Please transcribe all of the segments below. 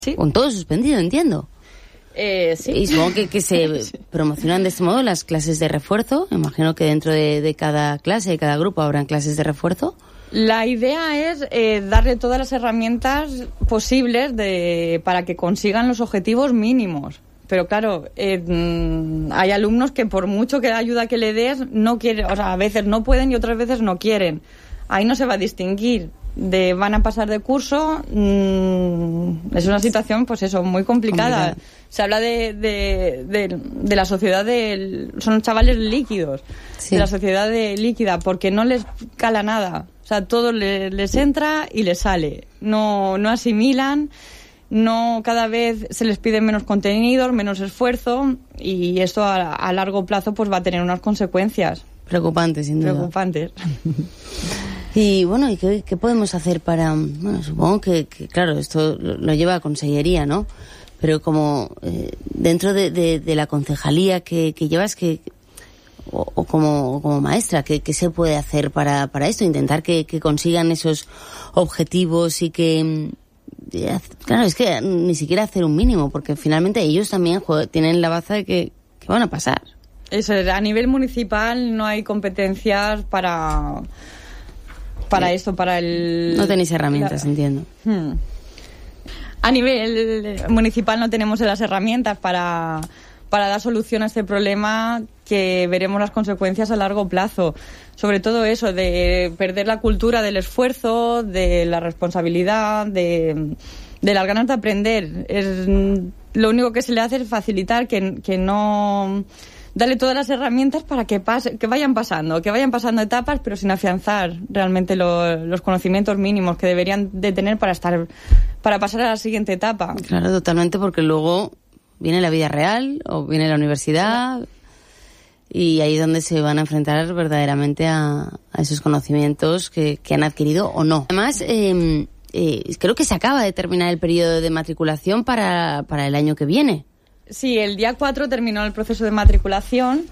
Sí. Con todo suspendido, entiendo. Sí. Y supongo que se promocionan de este modo las clases de refuerzo. Imagino que dentro de cada clase, de cada grupo, habrán clases de refuerzo. La idea es darle todas las herramientas posibles para que consigan los objetivos mínimos. Pero claro, hay alumnos que por mucho que ayuda que le des, no quieren, o sea, a veces no pueden y otras veces no quieren. Ahí no se va a distinguir. Van a pasar de curso, es una situación, pues eso, muy complicada. Se habla de la sociedad son chavales líquidos, sí. De la sociedad líquida, porque no les cala nada. O sea, todo les entra y les sale. No asimilan, cada vez se les pide menos contenidos, menos esfuerzo, y esto a largo plazo pues va a tener unas consecuencias. Preocupantes, sin duda. Preocupantes. Y bueno, ¿y qué podemos hacer para...? Bueno, supongo que claro, esto lo lleva a Consellería, ¿no? Pero como dentro de la concejalía que llevas, o como maestra, ¿qué se puede hacer para esto? Intentar que consigan esos objetivos y que... Claro, es que ni siquiera hacer un mínimo, porque finalmente ellos también tienen la baza de que van a pasar. Eso, a nivel municipal no hay competencias para esto, para el... No tenéis herramientas, entiendo. A nivel municipal no tenemos las herramientas para dar solución a este problema, que veremos las consecuencias a largo plazo. Sobre todo eso, de perder la cultura del esfuerzo, de la responsabilidad, de las ganas de aprender. Lo único que se le hace es facilitar que no... Darle todas las herramientas para que vayan pasando etapas, pero sin afianzar realmente los conocimientos mínimos que deberían de tener para pasar a la siguiente etapa. Claro, totalmente, porque luego viene la vida real o viene la universidad, y ahí es donde se van a enfrentar verdaderamente a esos conocimientos que han adquirido o no. Además, creo que se acaba de terminar el periodo de matriculación para el año que viene. Sí, el día 4 terminó el proceso de matriculación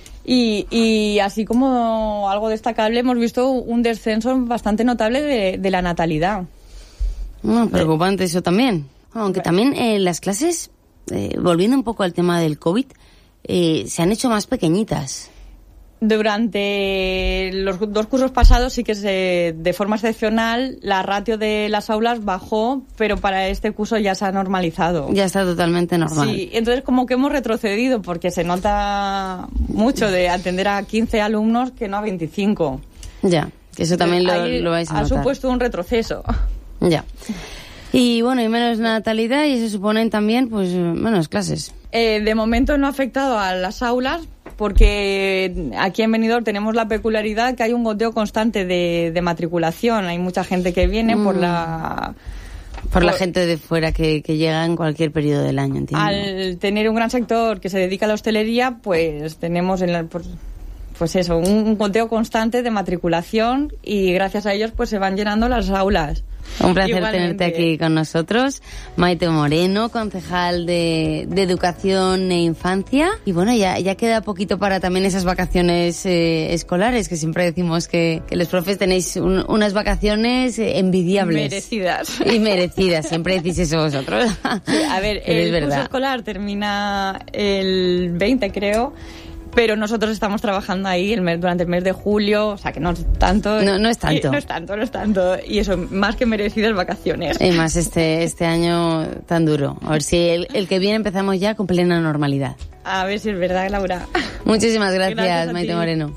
y así como algo destacable hemos visto un descenso bastante notable de la natalidad. Preocupante eso también. Aunque también las clases, volviendo un poco al tema del COVID, se han hecho más pequeñitas. Durante los 2 cursos pasados sí que de forma excepcional la ratio de las aulas bajó, pero para este curso ya se ha normalizado. Ya está totalmente normal. Sí, entonces como que hemos retrocedido porque se nota mucho de atender a 15 alumnos que no a 25. Ya, que eso también lo vais a notar. Ha supuesto un retroceso. Ya. Y bueno, y menos natalidad, y se suponen también pues menos clases. De momento no ha afectado a las aulas, porque aquí en Benidorm tenemos la peculiaridad que hay un goteo constante de matriculación. Hay mucha gente que viene por la gente de fuera que llega en cualquier periodo del año, entiendo. Al tener un gran sector que se dedica a la hostelería, pues tenemos un goteo constante de matriculación, y gracias a ellos pues se van llenando las aulas. Un placer tenerte aquí con nosotros, Maite Moreno, concejal de Educación e Infancia. Y bueno, ya queda poquito para también esas vacaciones escolares, que siempre decimos que los profes tenéis unas vacaciones envidiables. Merecidas. Y merecidas, siempre decís eso vosotros. Sí, a ver, el curso escolar termina el 20, creo. Pero nosotros estamos trabajando ahí durante el mes de julio, o sea que no es tanto. No es tanto. No es tanto. Y eso, más que merecidas vacaciones. Y más este año tan duro. A ver si el que viene empezamos ya con plena normalidad. A ver si es verdad, Laura. Muchísimas gracias Maite Moreno.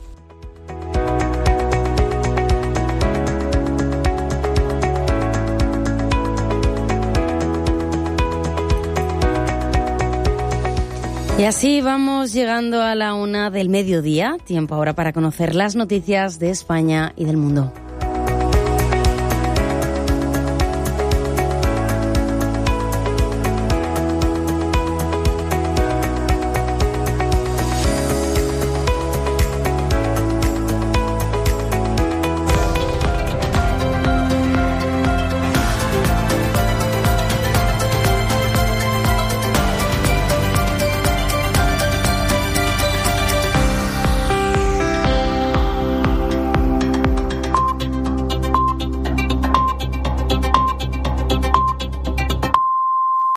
Y así vamos llegando a la 1:00 del mediodía, tiempo ahora para conocer las noticias de España y del mundo.